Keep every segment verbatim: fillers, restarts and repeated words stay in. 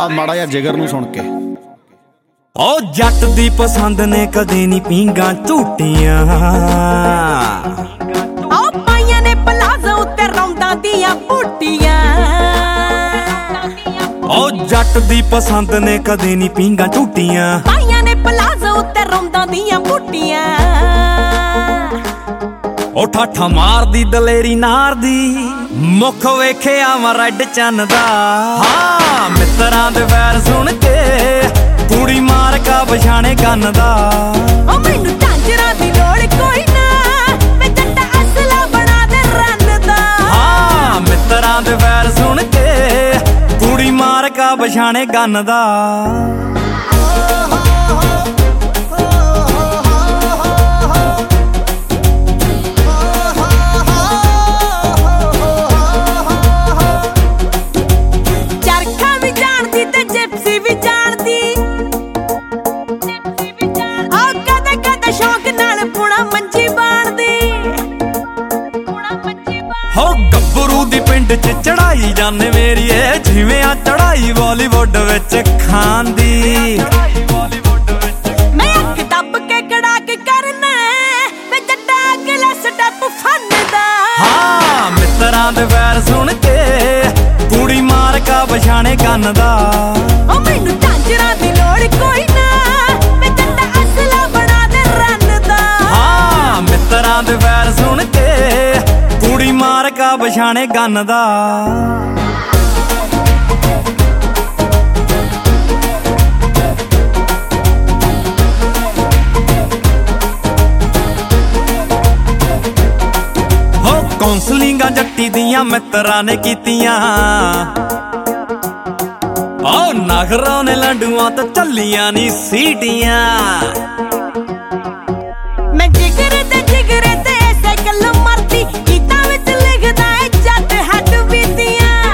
ਮਾੜਾ ਜਿਹਾ ਜਿਗਰ ਨੂੰ ਸੁਣ ਕੇ। ਓ ਜੱਟ ਦੀ ਪਸੰਦ ਨੇ ਕਦੇ ਨਹੀਂ ਪੀਂਗਾ ਝੂਟੀਆਂ, ਓ ਪਾਈਆਂ ਨੇ ਪਲਾਜ਼ੋ ਉੱਤੇ ਰੌਂਦਾਂ ਦੀਆਂ ਬੂਟੀਆਂ। ਓ ਜੱਟ ਦੀ ਪਸੰਦ ਨੇ ਕਦੇ ਨਹੀਂ ਪੀਂਗਾ ਝੂਟੀਆਂ, ਪਾਈਆਂ ਨੇ ਪਲਾਜ਼ੋ ਉੱਤੇ ਰੌਂਦਾਂ ਦੀਆਂ ਬੂਟੀਆਂ। ਓ ਠਾਠਾ ਮਾਰਦੀ ਦਲੇਰੀ ਨਾਰ ਦੀ, ਮੁੱਖ ਵੇਖਿਆ ਵਾ ਰੈਡ ਚੰਨ ਦਾ। ਹਾਂ ਮਿੱਤਰਾਂ ਦੇ ਵੈਰ ਸੁਣ ਕੇ ਕੁੜੀ ਮਾਰ ਕਾ ਪਛਾਣੇ ਕੰਨ ਦਾ। ਓ ਮੈਨੂੰ ਝਾਂਜਰਾਂ ਦੀ ਲੋੜ ਕੋਈ ਨਾ, ਮੈਂ ਜੱਟਾ ਅਸਲਾ ਬਣਾ ਦੇ ਰੰਨ ਦਾ। ਹਾਂ ਮਿੱਤਰਾਂ ਦੇ ਵੈਰ ਸੁਣ ਕੇ ਕੁੜੀ ਮਾਰ ਕਾ ਪਛਾਣੇ ਕੰਨ ਦਾ। ਹੋ ਗੱਭਰੂ ਦੀ ਪਿੰਡ ਚ ਚੜਾਈ ਜਾਨੇ ਮੇਰੀਏ, ਜਿਵੇਂ ਆ ਚੜਾਈ ਬਾਲੀਵੁੱਡ ਵਿੱਚ ਖਾਨ ਦੀ। ਮੈਂ ਅੱਖ ਦੱਬ ਕੇ ਕੜਾ ਕੇ ਕਰਨਾ, ਮੈਂ ਜੱਟਾ ਅਗਲਾ ਸਟੈਪ ਫਨ ਦਾ। ਹਾਂ ਮਿੱਤਰਾਂ ਦੇ ਵੈਰ ਸੁਣ ਕੇ ਕੁੜੀ ਮਾਰ ਕਾ ਪਛਾਣੇ ਕੰਨ ਦਾ। ਓ ਮੈਨੂੰ ਝਾਂਜਰਾਂ ਦੀ ਲੋੜ ਕੋਈ ਨਾ, ਮੈਂ ਜੱਟਾ ਅਸਲਾ ਬਣਾ ਦੇ ਰੰਨ ਦਾ। ਹਾਂ ਮਿੱਤਰਾਂ ਦੇ ਵੈਰ ਸੁਣ ਕੇ ਕੁੜੀ ਮਾਰ ਕਾ ਪਛਾਣੇ ਕੰਨ ਦਾ। ਹੋ ਕੌਂਸਲਿੰਗਾਂ ਜੱਟੀ ਦੀਆਂ ਮਿੱਤਰਾਂ ਨੇ ਕੀਤੀਆਂ, ਓ ਨਖਰਾਂ ਨੇ ਲੰਡੂਆਂ ਤੋਂ ਚੱਲੀਆਂ ਨੀ ਸੀਟੀਆਂ। ਮੈਂ ਜਿਗਰ ਤੇ ਜਿਗਰੇ ਤੇ ਸਾਈਕਲ ਮਰਦੀ, ਗੀਤਾਂ ਵਿੱਚ ਲਿਖਦਾ ਏ ਜੱਟ ਹੱਡ ਬੀਤੀਆਂ।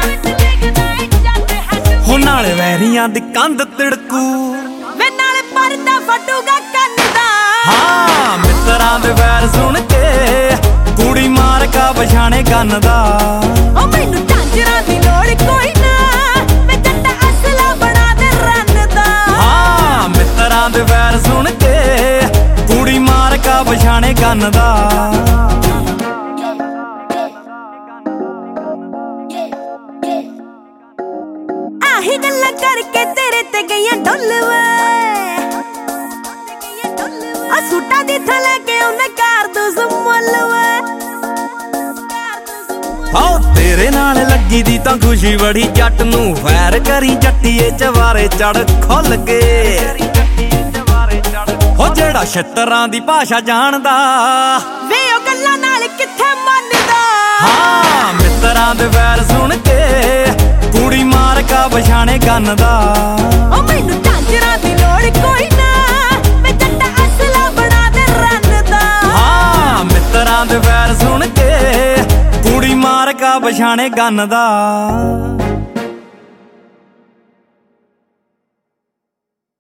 ਹੋ ਨਾਲੇ ਵੈਰੀਆਂ ਦੀ ਕੰਧ ਤਿੜਕੂ, ਵੇ ਨਾਲੇ ਪਰਦਾ ਫਟੂਗਾ ਕੰਨ ਦਾ। ਹਾਂ ਮਿੱਤਰਾਂ ਦੇ ਵੈਰ ਸੁਣ ਕੇ ਕੁੜੀ ਮਾਰ ਕਾ ਪਛਾਣੇ ਕੰਨ ਦਾ। ਓ ਮੈਨੂੰ ਝਾਂਜਰਾਂ ਦੀ ਲੋੜ ਕੋਈ ਨਾ, ਮੈਂ ਜੱਟਾ ਅਸਲਾ ਬਣਾ ਦੇ ਰੰਨ ਦਾ। ਹਾਂ ਮਿੱਤਰਾਂ ਦੇ ਵੈਰ ਸੁਣ ਕੇ ਕੁੜੀ ਮਾਰ ਕਾ ਪਛਾਣੇ ਕੰਨ ਦਾ। ਆਹੀ ਗੱਲਾਂ ਕਰਕੇ ਤੇਰੇ ਤੇ ਗਈਆਂ ਡੁੱਲ ਵੇ, ਆ ਸੂਟਾਂ ਦੀ ਥਲੇ ਕੇ ਉਹਨੇ ਕਰ ਦੂ ਜ਼ਮੁੱਲ ਵੇ। ਹੋ ਤੇਰੇ ਨਾਲ ਲੱਗੀ ਦੀ ਤਾਂ ਖੁਸ਼ੀ ਬੜੀ, ਜੱਟ ਨੂੰ ਫੈਰ ਕਰੀ ਜੱਟੀਏ ਚਵਾਰੇ ਚੜ ਖੁੱਲ ਕੇ। ਹੋ ਜਿਹੜਾ ਛਿੱਤਰਾਂ ਦੀ ਭਾਸ਼ਾ ਜਾਣਦਾ, ਵੇ ਉਹ ਗੱਲਾਂ ਨਾਲ ਕਿੱਥੇ ਮੰਨਦਾ। ਹਾਂ ਮਿੱਤਰਾਂ ਦੇ ਵੈਰ ਸੁਣ ਕੇ ਕੁੜੀ ਮਾਰ ਕਾ ਪਛਾਣੇ ਕੰਨ ਦਾ। ਓ ਮੈਨੂੰ ਝਾਂਜਰਾਂ ਦੀ ਲੋੜ ਕੋਈ ਨਾ, ਮੈਂ ਜੱਟਾ ਅਸਲਾ ਬਣਾ ਦੇ ਰੰਨ ਦਾ। ਹਾਂ ਮਿੱਤਰਾਂ ਦੇ ਵੈਰ ਸੁਣ ਕੇ ਕੁੜੀ ਮਾਰ ਕਾ ਪਛਾਣੇ ਕੰਨ ਦਾ।